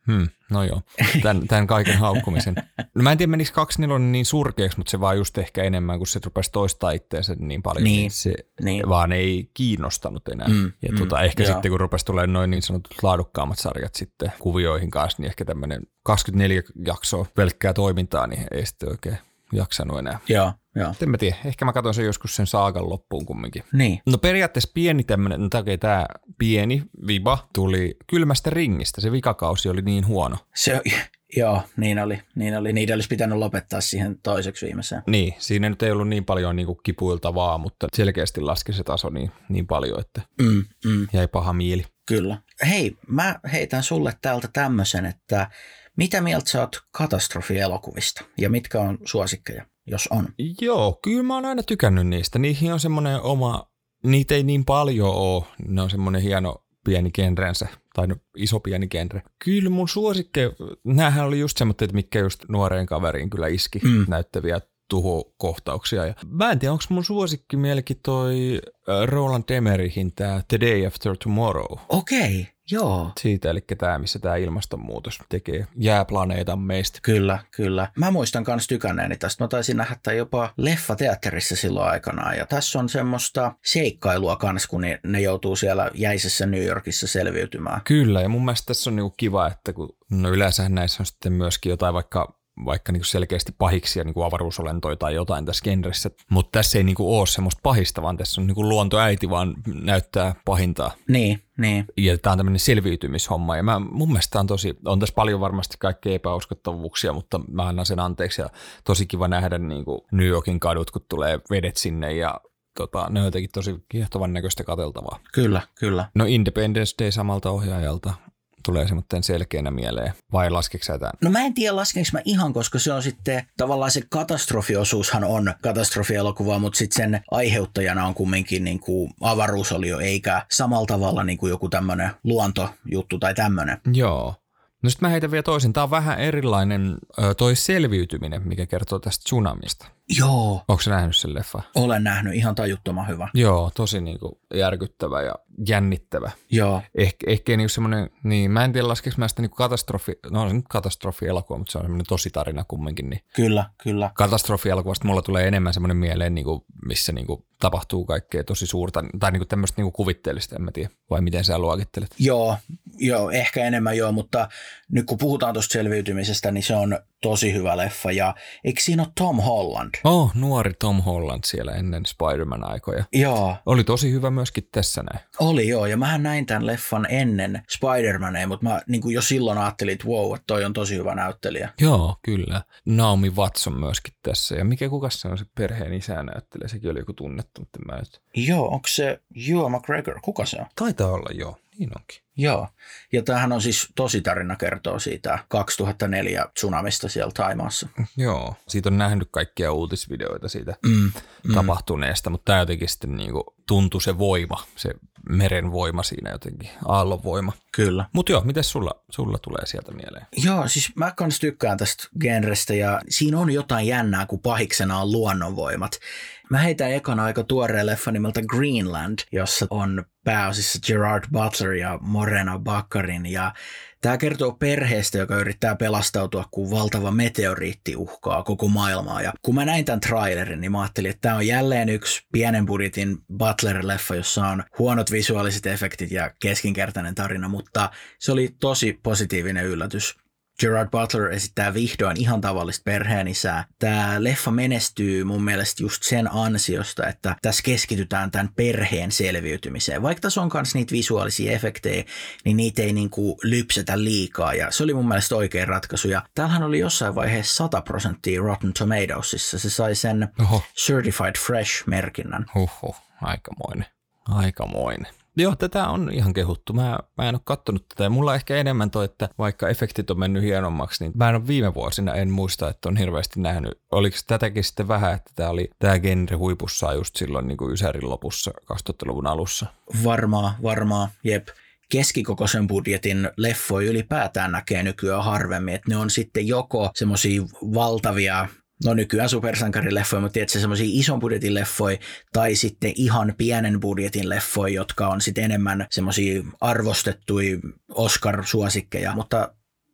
Hmm, no joo, tämän, tämän kaiken haukkumisen. No mä en tiedä, menikö kaksinelonen niin surkeaksi, mutta se vaan just ehkä enemmän, kun se rupesi toistaa itseensä niin paljon, niin, niin se niin. vaan ei kiinnostanut enää. Mm, ja tuota, mm, ehkä joo. sitten, kun rupesi tulemaan noin niin sanotut laadukkaammat sarjat sitten kuvioihin kanssa, niin ehkä tämmöinen kaksikymmentäneljä jaksoa pelkkää toimintaa, niin ei sitten oikein jaksanut enää. Joo. Joo. En mä tiedä, ehkä mä katson sen joskus sen saagan loppuun kumminkin. Niin. No periaatteessa pieni tämmönen, no okei, tää pieni viba tuli Kylmästä ringistä, se vikakausi oli niin huono. Se, joo, niin oli, niin oli, niitä olisi pitänyt lopettaa siihen toiseksi viimeiseen. Niin, siinä nyt ei ollut niin paljon niin kuin kipuiltavaa, mutta selkeästi laski se taso niin, niin paljon, että mm, mm. jäi paha mieli. Kyllä. Hei, mä heitän sulle täältä tämmöisen, että mitä mieltä sä oot katastrofielokuvista ja mitkä on suosikkeja? Jos on. Joo, kyllä mä oon aina tykännyt niistä. Niihin on semmoinen oma, niitä ei niin paljon ole, ne on semmoinen hieno pieni genrensä, tai no, iso pieni genre. Kyllä mun suosikkeja, näähän oli just semmoinen, että mitkä just nuoreen kaveriin kyllä iski mm. näyttäviä tuhokohtauksia. Ja mä en tiedä, onko mun suosikki mielekin toi Roland Emmerich'n tää The Day After Tomorrow. Okei. Okay. Joo. Siitä, eli tämä, missä tämä ilmastonmuutos tekee jääplaneetan meistä. Kyllä, kyllä. Mä muistan kans tykänneeni tästä. Mä taisin nähdä tämän jopa leffateatterissa silloin aikanaan. Ja tässä on semmoista seikkailua kans, kun ne joutuu siellä jäisessä New Yorkissa selviytymään. Kyllä, ja mun mielestä tässä on niinku kiva, että kun no yleensä näissä on sitten myöskin jotain vaikka vaikka niinku selkeästi pahiksia, niinku avaruusolentoja tai jotain tässä genressä. Mutta tässä ei niinku ole semmoista pahista, vaan tässä on niinku luontoäiti, vaan näyttää pahintaa. Niin, niin. Ja tämä on tämmöinen selviytymishomma. Ja mä, mun mielestä on tosi, on tässä paljon varmasti kaikkea epäuskottavuuksia, mutta mä annan sen anteeksi. Ja tosi kiva nähdä niinku New Yorkin kadut, kun tulee vedet sinne ja tota, ne on jotenkin tosi kiehtovan näköistä katseltavaa. Kyllä, kyllä. No Independence Day samalta ohjaajalta. Tulee semmoinen selkeänä mieleen, vai laskeeko sä tämän? No mä en tiedä laskeeko mä ihan, koska se on sitten tavallaan se katastrofiosuushan on katastrofielokuva, mutta sitten sen aiheuttajana on kumminkin niin kuin avaruusolio, eikä samalla tavalla niin kuin joku tämmöinen luontojuttu tai tämmöinen. Joo. No sitten mä heitän vielä toisin. Tämä on vähän erilainen toi selviytyminen, mikä kertoo tästä tsunamista. Joo. Onko sä nähnyt sen leffa? Olen nähnyt, ihan tajuttoman hyvä. Joo, tosi niinku järkyttävä ja jännittävä. Joo. Eh, ehkä niinku semmoinen, niin mä en tiedä laskeeko mä sitä niinku katastrofi, no on se nyt katastrofielokuva, mutta se on semmoinen tosi tarina kumminkin. Niin kyllä, kyllä. Katastrofielokuvasta mulla tulee enemmän semmoinen mieleen, niinku, missä niinku tapahtuu kaikkea tosi suurta, tai niinku tämmöistä niinku kuvitteellista, en mä tiedä, vai miten sä luokittelet? Joo, joo, ehkä enemmän joo, mutta nyt kun puhutaan tuosta selviytymisestä, niin se on tosi hyvä leffa, ja eikö siinä ole Tom Holland? Oh, nuori Tom Holland siellä ennen Spider-Man-aikoja. Joo. Oli tosi hyvä myöskin tässä näin. Oli joo, ja mähän näin tämän leffan ennen Spider-Mania, mutta mä niin kuin jo silloin ajattelin, että wow, että toi on tosi hyvä näyttelijä. Joo, kyllä. Naomi Watson myöskin tässä, ja mikä kukas se on se perheen isä näyttelijä, sekin oli joku tunnettu, mutta mä et... Joo, onko se Ewan McGregor? Kuka se on? Taitaa olla joo, niin onkin. Joo, ja tämähän on siis tositarina kertoo siitä kaksituhattaneljä tsunamista siellä Thaimaassa. Joo, siitä on nähnyt kaikkia uutisvideoita siitä mm, mm. tapahtuneesta, mutta tämä jotenkin sitten niinku tuntui se voima, se meren voima siinä jotenkin, aallon voima. Kyllä. Mutta joo, miten sulla, sulla tulee sieltä mieleen? Joo, siis mä kans tykkään tästä genrestä ja siinä on jotain jännää, kun pahiksena on luonnonvoimat. Mä heitän ekana aika tuoreen leffa nimeltä Greenland, jossa on pääosissa Gerard Butler ja Morena Baccarin. Ja tämä kertoo perheestä, joka yrittää pelastautua, kun valtava meteoriitti uhkaa koko maailmaa. Ja kun mä näin tämän trailerin, niin mä ajattelin, että tämä on jälleen yksi pienen budjetin Butler-leffa, jossa on huonot visuaaliset efektit ja keskinkertainen tarina, mutta se oli tosi positiivinen yllätys. Gerard Butler esittää vihdoin ihan tavallista perheenisää. Tämä leffa menestyy mun mielestä just sen ansiosta, että tässä keskitytään tämän perheen selviytymiseen. Vaikka tässä on myös niitä visuaalisia efektejä, niin niitä ei niinku lypsetä liikaa ja se oli mun mielestä oikein ratkaisu. Ja täällähän oli jossain vaiheessa sata prosenttia Rotten Tomatoesissa. Se sai sen Oho. Certified Fresh-merkinnän. Huhhuh, aikamoinen, aikamoinen. Joo, tätä on ihan kehuttu. Mä, mä en ole kattonut tätä ja mulla ehkä enemmän toi, että vaikka efektit on mennyt hienommaksi, niin mä en ole viime vuosina, en muista, että on hirveästi nähnyt. Oliko tätäkin sitten vähän, että tämä oli tämä genre huipussaan just silloin niin kuin Ysärin lopussa kaksituhattaluvun alussa? Varmaa, varmaa, jep. Keskikokoisen budjetin leffoja ylipäätään näkee nykyään harvemmin, että ne on sitten joko semmoisia valtavia, no nykyään supersankarileffoja, mutta tiedätkö, semmoisia ison budjetin leffoja tai sitten ihan pienen budjetin leffoja, jotka on sitten enemmän semmoisia arvostettuja Oscar-suosikkeja, mutta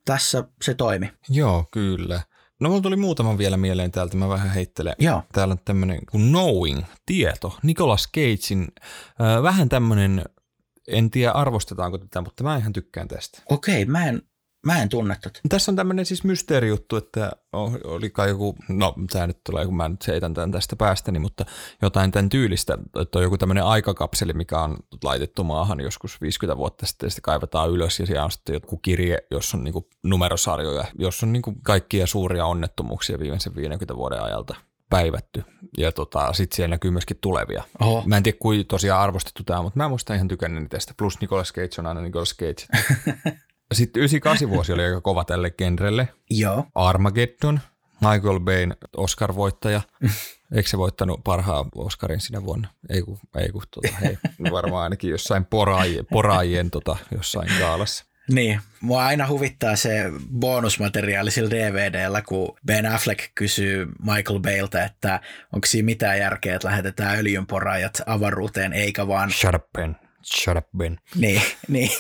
tässä se toimi. Joo, kyllä. No mulla tuli muutaman vielä mieleen täältä, mä vähän heittelen. Joo. Täällä on tämmöinen kuin Knowing, tieto, Nicolas Cagein, äh, vähän tämmöinen, en tiedä arvostetaanko tätä, mutta mä ihan tykkään tästä. Okei, mä en, mä en tunne tätä. Tässä on tämmöinen siis mysteerijuttu, että oli kai joku, no tämä nyt tulee, kun mä nyt seitän tämän tästä päästäni, mutta jotain tämän tyylistä, että on joku tämmöinen aikakapseli, mikä on laitettu maahan joskus viisikymmentä vuotta sitten, ja sitten kaivetaan ylös, ja siellä on sitten joku kirje, jossa on niinku numerosarjoja, jossa on niinku kaikkia suuria onnettomuuksia viimeisen viidenkymmenen vuoden ajalta päivätty, ja tota, sitten siellä näkyy myöskin tulevia. Oho. Mä en tiedä, kuin tosiaan arvostettu tämä, mutta mä muistan ihan tykänneeni tästä, plus Nicolas Cage on aina Nicolas Cage. Sitten yhdeksänkymmentäkahdeksan vuosi oli aika kova tälle genrelle. Joo. Armageddon, Michael Bayn Oscar-voittaja. Eikö se voittanut parhaan Oscarin sinä vuonna? Ei kun, ei kun tota, hei, varmaan ainakin jossain poraajien, poraajien tota, jossain gaalassa. Niin, mua aina huvittaa se bonusmateriaali sillä D V D:llä, kun Ben Affleck kysyy Michael Baylta, että onko siinä mitään järkeä, että lähetetään öljynporaajat avaruuteen, eikä vaan... Shut up, Ben. Shut up, Ben. Niin, niin.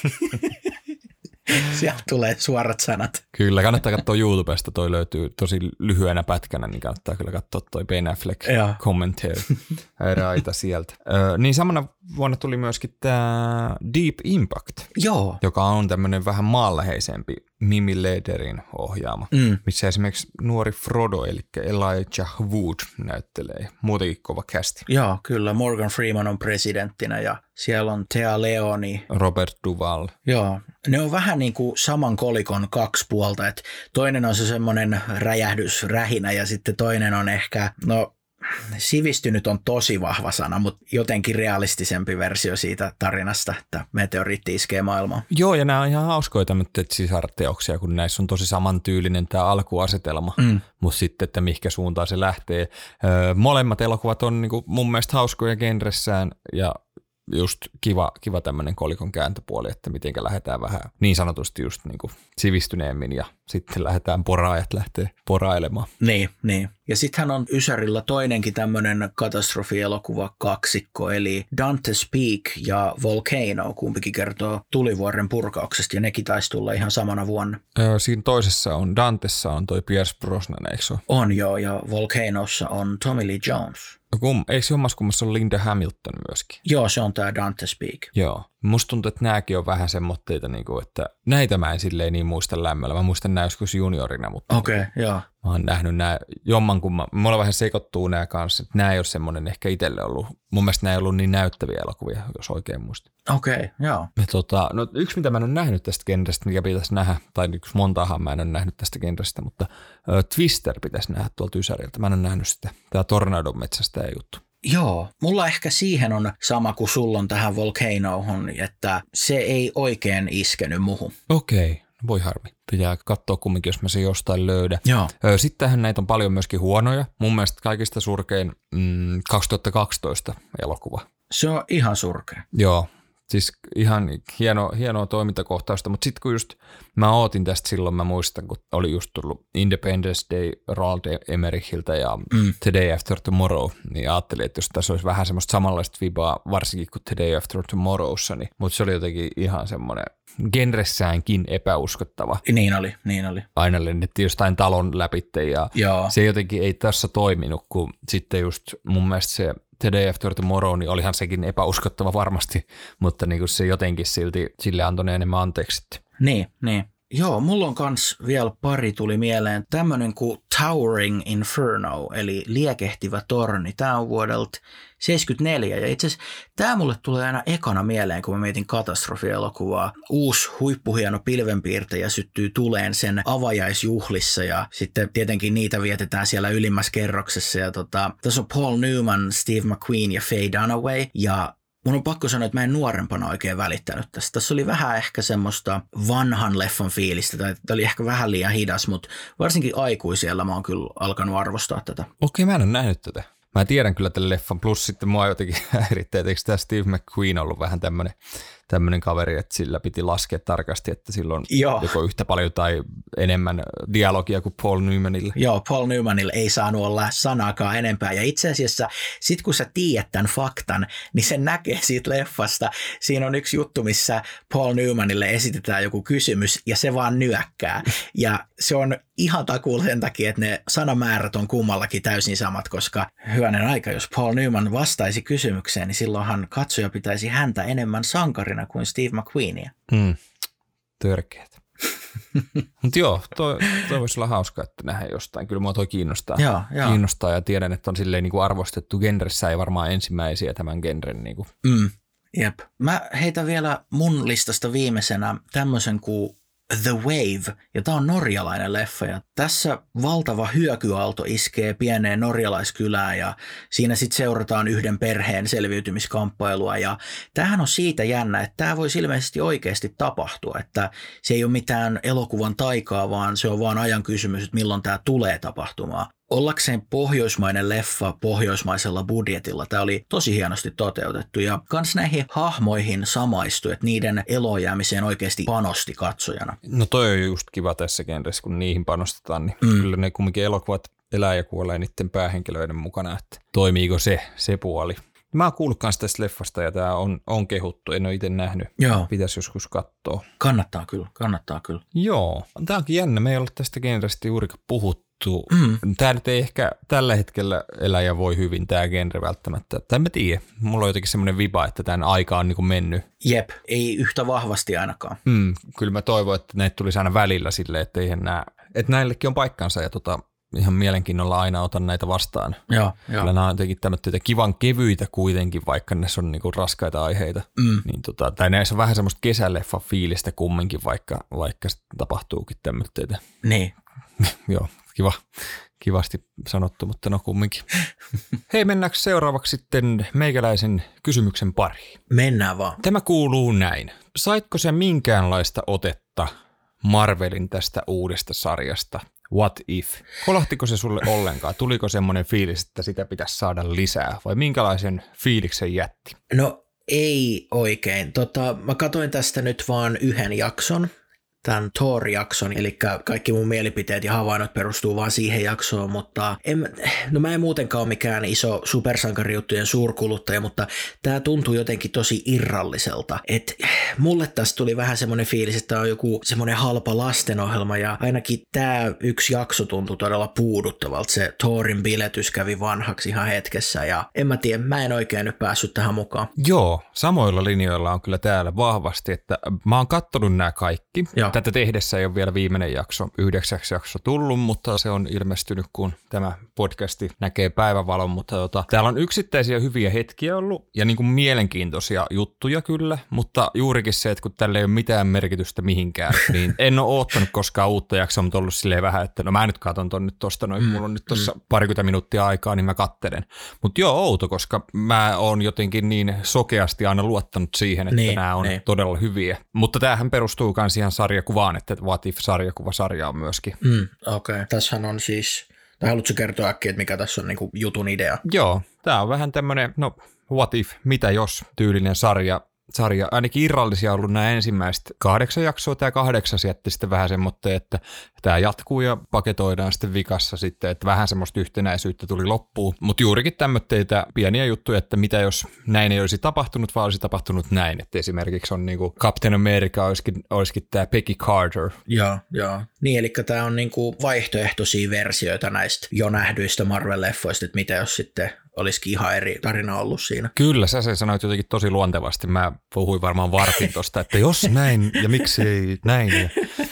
Sieltä tulee suorat sanat. Kyllä, kannattaa katsoa YouTubesta, toi löytyy tosi lyhyenä pätkänä, niin kannattaa kyllä katsoa toi Ben Affleck commentary raita sieltä. Ö, niin samana vuonna tuli myöskin tämä Deep Impact, Joo. joka on tämmöinen vähän maanläheisempi Mimi Lederin ohjaama, mm. missä esimerkiksi nuori Frodo, eli Elijah Wood näyttelee. Muutenkin kova kästi. Joo, kyllä. Morgan Freeman on presidenttinä ja siellä on Thea Leoni. Robert Duvall. Joo. Ne on vähän niin kuin saman kolikon kaksi puolta, että toinen on se semmoinen räjähdysrähinä ja sitten toinen on ehkä, no sivistynyt on tosi vahva sana, mutta jotenkin realistisempi versio siitä tarinasta, että meteoriitti iskee maailmaan. Joo, ja nämä on ihan hauskoja tämmöitä sisarteoksia, kun näissä on tosi samantyylinen tämä alkuasetelma, mm. mutta sitten, että mihinkä suuntaan se lähtee. Öö, molemmat elokuvat on niinku mun mielestä hauskoja genressään ja just kiva, kiva tämmöinen kolikon kääntöpuoli, että mitenkä lähdetään vähän niin sanotusti just niinku sivistyneemmin ja sitten lähdetään poraajat lähtee porailemaan. Niin, niin. Ja sittenhän on Ysärillä toinenkin tämmöinen katastrofielokuva kaksikko, eli Dante's Peak ja Volcano, kumpikin kertoo tulivuoren purkauksesta, ja nekin taisi tulla ihan samana vuonna. Öö, siinä toisessa on, Dantessa on toi Pierce Brosnan, eikö se ole? On joo, ja Volcanossa on Tommy Lee Jones. Kum, eikö se omassa kummassa ole Linda Hamilton myöskin? Joo, se on tämä Dante's Peak. Joo. Musta tuntuu, että nämäkin on vähän semmoitteita, että näitä mä en silleen niin muista lämmöllä. Mä muistan nää joskus juniorina, mutta okei, okay, joo. Mä oon nähnyt nää jommankumman. Mulla vähän sekoittuu nää kanssa, että nää ei ole semmoinen ehkä itselle ollut. Mun mielestä nää ei ollut niin näyttäviä elokuvia, jos oikein muistan. Okei, okay, joo. Ja tota, no yksi, mitä mä en ole nähnyt tästä genrestä, mikä pitäisi nähdä, tai yksi montaahan mä en ole nähnyt tästä genrestä, mutta uh, Twister pitäisi nähdä tuolta Ysäriltä. Mä en ole nähnyt sitä. Tää Tornadon metsästä ei juttu. Joo, mulla ehkä siihen on sama kuin sulla on tähän Volcanohon, että se ei oikein iskenyt muhun. Okei, okay. Voi harmi. Pitää katsoa kumminkin, jos mä se jostain löydän. Joo. Sittenhän näitä on paljon myöskin huonoja. Mun mielestä kaikista surkein mm, kaksituhattakaksitoista elokuva. Se on ihan surkea. Joo. Siis ihan hieno, hienoa toimintakohtausta, mutta sitten kun just mä ootin tästä silloin, mä muistan, kun oli just tullut Independence Day Roald Emmerichiltä ja mm. The Day After Tomorrow, niin ajattelin, että jos tässä olisi vähän semmoista samanlaista vibaa, varsinkin kuin The Day After Tomorrowssa, niin, mutta se oli jotenkin ihan semmoinen genressäänkin epäuskottava. Niin oli, niin oli. Aina lennettiin jostain talon läpitte ja Joo. se jotenkin ei tässä toiminut, kun sitten just mun mielestä se The Day After Tomorrow, niin olihan sekin epäuskottava varmasti, mutta niin kuin se jotenkin silti sille antoi enemmän anteeksi. Niin, niin. Joo, mulla on kans vielä pari tuli mieleen. Tämmönen kuin Towering Inferno, eli liekehtivä torni. Tää on vuodelta seitsemänkymmentäneljä, ja itse asiassa tää mulle tulee aina ekana mieleen, kun mä mietin katastrofielokuvaa. Uusi huippuhieno pilvenpiirtäjä syttyy tuleen sen avajaisjuhlissa, ja sitten tietenkin niitä vietetään siellä ylimmässä kerroksessa. Ja tota, tässä on Paul Newman, Steve McQueen ja Faye Dunaway, ja mun on pakko sanoa, että mä en nuorempana oikein välittänyt tästä. Tässä oli vähän ehkä semmoista vanhan leffan fiilistä, tai tämä oli ehkä vähän liian hidas, mutta varsinkin aikuisiellä mä oon kyllä alkanut arvostaa tätä. Okei, mä en ole nähnyt tätä. Mä tiedän kyllä tämän leffan, plus sitten mua jotenkin häirittää, että eikö tämä Steve McQueen ollut vähän tämmöinen tämmöinen kaveri, että sillä piti laskea tarkasti, että silloin Joo. joko yhtä paljon tai enemmän dialogia kuin Paul Newmanille. Joo, Paul Newmanille ei saanut olla sanaakaan enempää. Ja itse asiassa sit kun sä tiedät tämän faktan, niin sen näkee siitä leffasta. Siinä on yksi juttu, missä Paul Newmanille esitetään joku kysymys ja se vaan nyökkää. Ja se on ihan takuulla sen takia, että ne sanamäärät on kummallakin täysin samat, koska hyvänen aika, jos Paul Newman vastaisi kysymykseen, niin silloinhan katsoja pitäisi häntä enemmän sankarina kuin Steve McQueenia. Mm. Törkeät. Mutta joo, toi, toi voisi olla hauska, että nähdään jostain. Kyllä mua toi kiinnostaa. Joo, joo. kiinnostaa ja tiedän, että on silleen niin kuin arvostettu genressä, ei varmaan ensimmäisiä tämän genren. Niin kuin. Mm. Jep. Mä heitän vielä mun listasta viimeisenä tämmöisen kuin The Wave, ja tämä on norjalainen leffa, ja tässä valtava hyökyaalto iskee pieneen norjalaiskylään, ja siinä sitten seurataan yhden perheen selviytymiskamppailua, ja tämähän on siitä jännä, että tämä voisi ilmeisesti oikeasti tapahtua, että se ei ole mitään elokuvan taikaa, vaan se on vaan ajan kysymys, että milloin tämä tulee tapahtumaan. Ollakseen pohjoismainen leffa pohjoismaisella budjetilla, tämä oli tosi hienosti toteutettu ja kans näihin hahmoihin samaistui, että niiden elojäämiseen oikeasti panosti katsojana. No toi on just kiva tässä genressä, kun niihin panostetaan, niin mm. kyllä ne kumminkin elokuvat elää ja kuolee niiden päähenkilöiden mukana, että toimiiko se, se puoli. Mä oon kuullut kanssa tästä leffasta ja tää on, on kehuttu, en ole itse nähnyt. Joo. Pitäisi joskus katsoa. Kannattaa kyllä, kannattaa kyllä. Joo, tää onkin jännä, me ei ole tästä genrestä juurikaan puhuttu. Mm. Tämä nyt ei ehkä tällä hetkellä elä ja voi hyvin tämä genre välttämättä. Tai mä tiedä, mulla on jotenkin semmoinen viba, että tämän aika on niin kuin mennyt. Jep, ei yhtä vahvasti ainakaan. Mm, kyllä mä toivon, että näitä tulisi aina välillä silleen, että, eihän nää, että näillekin on paikkansa ja tota, ihan mielenkiinnolla aina otan näitä vastaan. Joo, kyllä jo. Nämä on jotenkin tämmöitä kivan kevyitä kuitenkin, vaikka näissä on niinku raskaita aiheita. Mm. Niin tota, tai näissä on vähän semmoista kesäleffa fiilistä kumminkin, vaikka, vaikka tapahtuukin tämmöitä. Niin. Joo, kiva. Kivasti sanottu, mutta no kumminkin. Hei, mennäänkö seuraavaksi sitten meikäläisen kysymyksen pariin? Mennään vaan. Tämä kuuluu näin. Saitko sä minkäänlaista otetta Marvelin tästä uudesta sarjasta? What if? Kolahtiko se sulle ollenkaan? Tuliko semmoinen fiilis, että sitä pitäisi saada lisää? Vai minkälaisen fiiliksen jätti? No ei oikein. Tota, mä katsoin tästä nyt vaan yhden jakson. Tämän Thor-jakson, eli kaikki mun mielipiteet ja havainnot perustuu vaan siihen jaksoon, mutta en, no mä en muutenkaan ole mikään iso supersankarijuttujen suurkuluttaja, mutta tää tuntuu jotenkin tosi irralliselta. Et mulle tästä tuli vähän semmoinen fiilis, että tää on joku semmoinen halpa lastenohjelma ja ainakin tää yksi jakso tuntui todella puuduttavalta. Se Thorin biletys kävi vanhaksi ihan hetkessä ja en mä tiedä, mä en oikein nyt päässyt tähän mukaan. Joo, samoilla linjoilla on kyllä täällä vahvasti, että mä oon kattonut nämä kaikki. Joo. Tätä tehdessä ei ole vielä viimeinen jakso, yhdeksäksi jakso tullut, mutta se on ilmestynyt, kun tämä podcasti näkee päivävalon. Mutta tota, täällä on yksittäisiä hyviä hetkiä ollut ja niin kuin mielenkiintoisia juttuja kyllä, mutta juurikin se, että kun tällä ei ole mitään merkitystä mihinkään, niin en ole oottanut koskaan uutta jaksoa, mutta ollut silleen vähän, että no mä nyt katon ton nyt tosta noin, mm, mulla on nyt tossa mm. parikymmentä minuuttia aikaa, niin mä kattelen. Mutta joo, outo, koska mä oon jotenkin niin sokeasti aina luottanut siihen, että niin, nämä on niin. todella hyviä. Mutta tämähän perustuu myös ihan sarjakuvaan, että What If-sarjakuva-sarja on myöskin. Mm, Okei, okay. Tässähän on siis, tai haluatko kertoa äkkiä, että mikä tässä on niinku jutun idea? Joo, tämä on vähän tämmöinen, no What If, mitä jos tyylinen sarja. sarja. Ainakin irrallisia on ollut nämä ensimmäiset kahdeksan jaksoa. Tämä kahdeksas jätti sitten vähän semmoista, että tämä jatkuu ja paketoidaan sitten vikassa sitten, että vähän semmoista yhtenäisyyttä tuli loppuun. Mutta juurikin tämmöitä pieniä juttuja, että mitä jos näin ei olisi tapahtunut, vaan olisi tapahtunut näin. Että esimerkiksi on niinku Captain America olisikin, olisikin tämä Peggy Carter. Joo, joo. Niin, eli tämä on niinku vaihtoehtoisia versioita näistä jo nähdyistä Marvel-leffoista, että mitä jos sitten olisikin ihan eri tarina ollut siinä. Kyllä, sä sen sanoit jotenkin tosi luontevasti. Mä puhuin varmaan vartin tosta, että jos näin ja miksi ei näin. Ja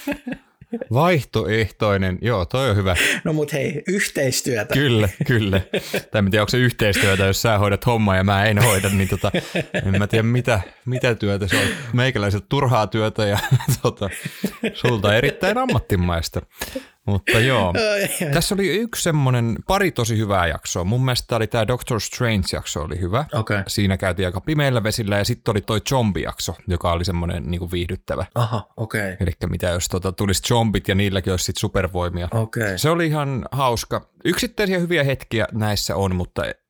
vaihtoehtoinen, joo, toi on hyvä. No mut hei, yhteistyötä. Kyllä, kyllä. Tai en tiedä, onko se yhteistyötä, jos sä hoidat hommaa ja mä en hoida, niin tota, en mä tiedä mitä, mitä työtä se on. Meikäläiseltä turhaa työtä ja tota, sulta erittäin ammattimaista. Mutta joo, tässä oli yksi semmoinen, pari tosi hyvää jaksoa. Mun mielestä oli tämä Doctor Strange-jakso oli hyvä. Okay. Siinä käytiin aika pimeillä vesillä ja sitten oli toi zombie-jakso, joka oli semmoinen niinku viihdyttävä. Aha, okei. Okay. Eli mitä jos tota, tulisi zombit ja niilläkin olisi sitten supervoimia. Okay. Se oli ihan hauska. Yksittäisiä hyviä hetkiä näissä on, mutta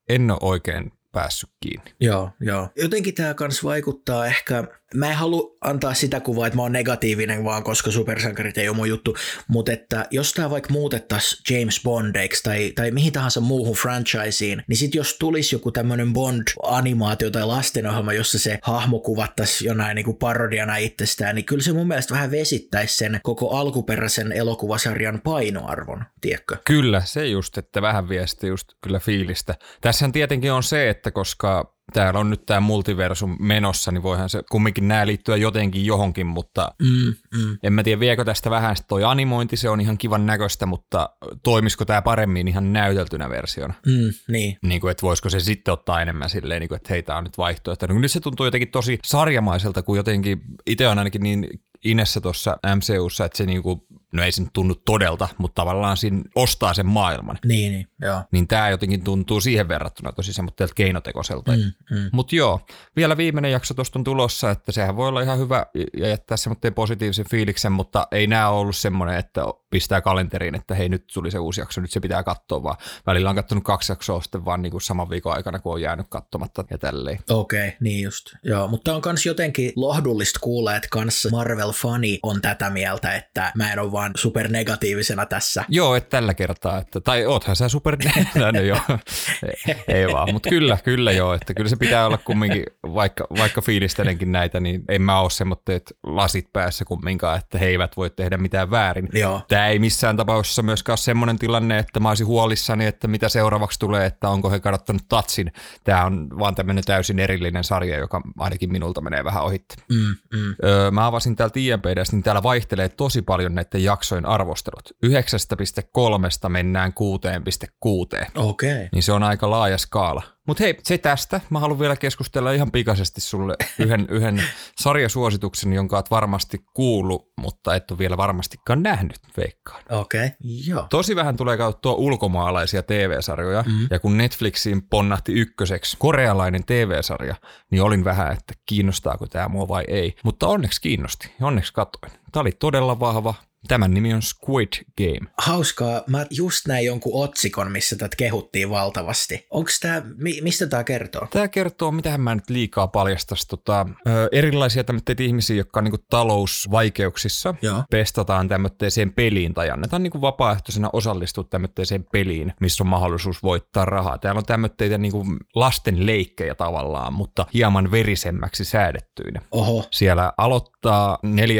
en ole oikein päässyt kiinni. Joo, joo. Jotenkin tämä kans vaikuttaa ehkä, mä en halua antaa sitä kuvaa, että mä oon negatiivinen vaan, koska supersankarit ei ole mun juttu, mutta että jos tää vaikka muutettaisiin James Bondeiksi tai, tai mihin tahansa muuhun franchiseen, niin sit jos tulisi joku tämmönen Bond-animaatio tai lastenohjelma, jossa se hahmo kuvattaisi jonain niinku parodiana itsestään, niin kyllä se mun mielestä vähän vesittäisi sen koko alkuperäisen elokuvasarjan painoarvon, tiedätkö? Kyllä, se just, että vähän viesti just kyllä fiilistä. Tässähän tietenkin on se, että koska täällä on nyt tämä multiversum menossa, niin voihan se kumminkin nää liittyä jotenkin johonkin, mutta mm, mm. en mä tiedä, viekö tästä vähän toi animointi, se on ihan kivan näköistä, mutta toimisiko tämä paremmin ihan näyteltynä versiona? Mm, niin. Niin kuin, että voisiko se sitten ottaa enemmän silleen, niin kuin, että hei, tää on nyt vaihtoehto. No, nyt se tuntuu jotenkin tosi sarjamaiselta, kun jotenkin itse on ainakin niin inessä tuossa M C U:ssa, että se niinku, no ei se nyt tunnu todelta, mutta tavallaan siinä ostaa sen maailman. Niin, niin, joo. Niin tää jotenkin tuntuu siihen verrattuna tosi semmoitteelta keinotekoiselta. Mm, mm. Mutta joo, vielä viimeinen jakso tuosta on tulossa, että sehän voi olla ihan hyvä ja jättää semmoitteen positiivisen fiiliksen, mutta ei nää ollut semmoinen, että pistää kalenteriin, että hei nyt tuli se uusi jakso, nyt se pitää katsoa, vaan välillä on katsonut kaksi jaksoa sitten vaan niinku saman viikon aikana, kun on jäänyt katsomatta ja tälleen. Okei, okay, niin just. Joo, mutta on kans jotenkin lohdullista kuulla, että kanssa Marvel-fani on tätä mieltä, että mä en ole vaan supernegatiivisena tässä. Joo, että tällä kertaa, että, tai oothan sä supernegatiivinen joo, ei, ei vaan, mutta kyllä, kyllä joo, että kyllä se pitää olla kumminkin, vaikka, vaikka fiilistelenkin näitä, niin en mä ole semmoitteet lasit päässä kumminkaan, että he eivät voi tehdä mitään väärin. Joo. Tämä ei missään tapauksessa myöskään ole semmoinen tilanne, että mä olisin huolissani, että mitä seuraavaksi tulee, että onko he kadottanut Tatsin. Tämä on vaan tämmöinen täysin erillinen sarja, joka ainakin minulta menee vähän ohitte. Mm, mm. Öö, mä avasin täältä I M P D:stä, niin täällä vaihtelee tosi paljon näiden jaksojen arvostelut. yhdeksästä pilkku kolmesta mennään kuuteen pilkku kuuteen. Okei. Okay. Niin se on aika laaja skaala. Mutta hei, se tästä. Mä haluan vielä keskustella ihan pikaisesti sulle yhden, yhden sarjasuosituksen, jonka oot varmasti kuullut, mutta et ole vielä varmastikaan nähnyt, veikkaan. Okei, okay. Joo. Tosi vähän tulee katsottua ulkomaalaisia T V-sarjoja, mm. ja kun Netflixiin ponnahti ykköseksi korealainen T V-sarja, niin olin vähän, että kiinnostaako tämä mua vai ei. Mutta onneksi kiinnosti, onneksi katoin. Tämä oli todella vahva. Tämän nimi on Squid Game. Hauskaa. Mä just näin jonkun otsikon, missä tätä kehuttiin valtavasti. Onks tää, mi, mistä tää kertoo? Tää kertoo, mitähän mä nyt liikaa paljastas, tota, ö, erilaisia tämmöitä ihmisiä, jotka on niinku talousvaikeuksissa. Joo. Pestataan tämmöiseen peliin tai annetaan niinku vapaaehtoisena osallistua tämmöiseen peliin, missä on mahdollisuus voittaa rahaa. Täällä on tämmöitä niinku lasten leikkejä tavallaan, mutta hieman verisemmäksi säädettyinä. Oho. Siellä aloittaa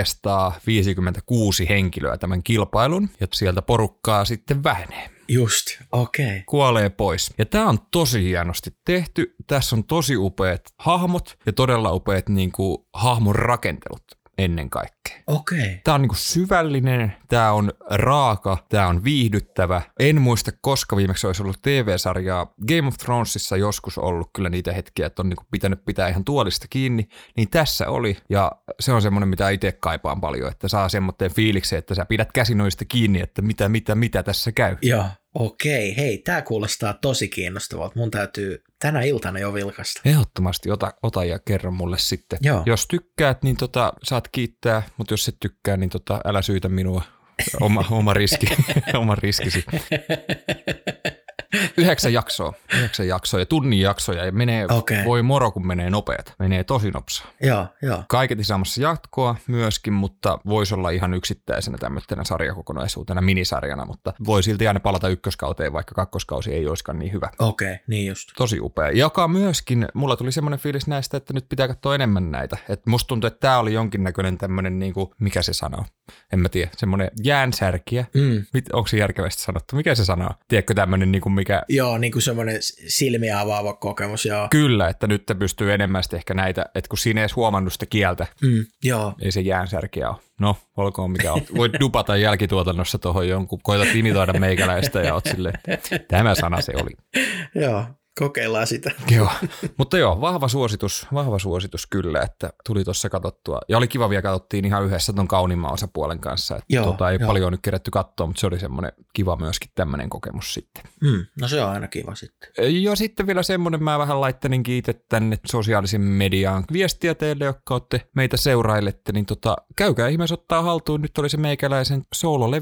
neljäsataaviisikymmentäkuusi henkilöä tämän kilpailun, ja sieltä porukkaa sitten vähenee. Just, okei. Okay. Kuolee pois. Ja tää on tosi hienosti tehty. Tässä on tosi upeat hahmot ja todella upeat niinku hahmon rakentelut ennen kaikkea. Okei. Okay. Tää on niinku syvällinen, tää on raaka, tää on viihdyttävä. En muista, koska viimeksi olisi ollut T V-sarjaa. Game of Thronesissa joskus ollut kyllä niitä hetkiä, että on niinku pitänyt pitää ihan tuolista kiinni. Niin tässä oli, ja se on semmoinen, mitä itse kaipaan paljon, että saa semmoinen fiiliksen, että sä pidät käsinoista kiinni, että mitä, mitä, mitä tässä käy. Joo. Okei, hei, tää kuulostaa tosi kiinnostavalta. Mun täytyy tänä iltana jo vilkaista. Ehdottomasti ota, ota ja kerro mulle sitten. Joo. Jos tykkäät, niin tota, saat kiittää, mutta jos et tykkää, niin tota, älä syytä minua. Oma, oma riski, oma riskisi. Yhdeksän jaksoa, yhdeksän jaksoa ja tunnin jaksoja ja menee, okay. Voi moro kun menee nopeat, menee tosi nopsaa. Joo, joo. Kaiketi saamassa jatkoa myöskin, mutta voisi olla ihan yksittäisenä tämmöisenä sarjakokonaisuutena, minisarjana, mutta voi silti aina palata ykköskauteen, vaikka kakkoskausi ei olisikaan niin hyvä. Okei, okay, niin just. Tosi upea. Joka myöskin, mulla tuli semmoinen fiilis näistä, että nyt pitää katsoa enemmän näitä. Et musta tuntuu, että tää oli jonkinnäköinen tämmöinen, niinku, mikä se sanoo? En mä tiedä, semmoinen jäänsärkiä. Mm. Onko se järkevästi sanottu? Mikä se sanoo? Tiedätkö tämmöinen, niinku, mikä... Joo, niin kuin semmoinen silmiä avaava kokemus, joo. Kyllä, että nyt pystyy enemmän ehkä näitä, että kun siinä ei edes huomannut sitä kieltä, mm, joo. Ei se jäänsärkiä ole. No, olkoon mikä on. Voit dupata jälkituotannossa tuohon jonkun, koetat imitoida meikäläistä ja oot silleen, tämä sana se oli. Joo. Kokeillaan sitä. Joo, mutta joo, vahva suositus, vahva suositus kyllä, että tuli tuossa katsottua. Ja oli kiva vielä, katsottiin ihan yhdessä ton kauniimman osapuolen kanssa. Että joo, tota, ei joo. paljon nyt kerätty katsoa, mutta se oli semmoinen kiva myöskin tämmöinen kokemus sitten. Mm, no se on aina kiva sitten. Ja sitten vielä semmoinen, mä vähän laittaninkin itse tänne sosiaalisen mediaan viestiä teille, jotka olette meitä seurailette, niin tota, käykää ihmeessä ottaa haltuun. Nyt oli se meikäläisen soololevy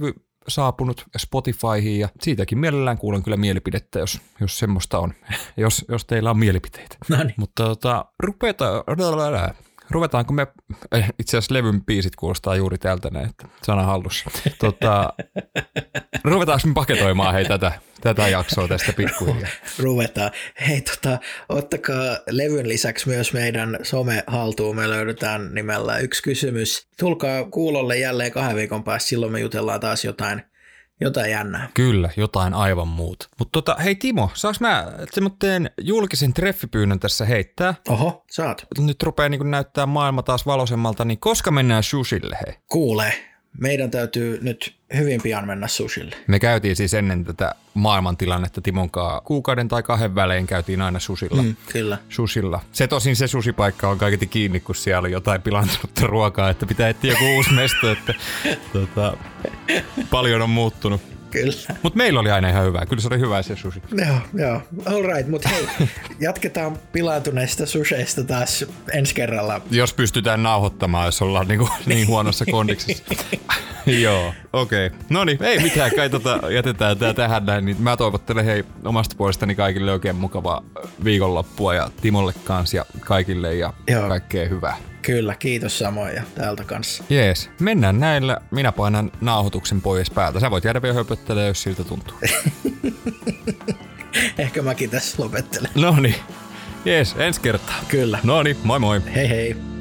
saapunut Spotifyhin ja siitäkin mielellään kuulen kyllä mielipidettä, jos, jos semmoista on, jos, jos teillä on mielipiteitä. Noniin. Mutta tota, rupetaan, ruvetaanko me, itse asiassa levyn biisit kuulostaa juuri täältä näin, että sana hallussa. Tota, ruvetaanko me paketoimaan hei tätä, tätä jaksoa tästä pikkuhiljaa? Ruvetaan. Hei tota, ottakaa levyn lisäksi myös meidän some haltuun. Me löydetään nimellä yksi kysymys. Tulkaa kuulolle jälleen kahden viikon päästä, silloin me jutellaan taas jotain, jotain jännää. Kyllä, jotain aivan muuta. Mutta tota, hei Timo, saanko mä semmoinen julkisen treffipyynnön tässä heittää? Oho, saat. Nyt rupeaa niin näyttää maailma taas valoisemmalta, niin koska mennään sushille hei? Kuulee. Meidän täytyy nyt hyvin pian mennä sushille. Me käytiin siis ennen tätä maailmantilannetta Timonkaan kuukauden tai kahden välein käytiin aina sushilla. Mm, kyllä. Sushilla. Se tosin se sushipaikka on kaiketi kiinni, kun siellä oli jotain pilantunutta ruokaa, että pitää etsiä joku uusi mesto, että tota, paljon on muuttunut. Kyllä. Mutta meillä oli aina ihan hyvä. Kyllä se oli hyvä se sushi. Joo, joo. All right, mutta hei, jatketaan pilaantuneista susheista taas ensi kerralla. Jos pystytään nauhoittamaan, jos ollaan niinku niin huonossa kondiksessa. Joo, okei. Okay. No niin, ei mitään, kai tota jätetään tää tähän näin. Niin mä toivottelen hei omasta puolestani kaikille oikein mukavaa viikonloppua ja Timolle kanssa ja kaikille ja joo. Kaikkea hyvää. Kyllä, kiitos samoin ja täältä kanssa. Jees, mennään näillä. Minä painan nauhoituksen pois päältä. Sä voit jäädä vielä höpöttelemään, jos siltä tuntuu. Ehkä mäkin tässä lopettelen. No niin, jees, ensi kertaa. Kyllä. No niin, moi moi. Hei hei.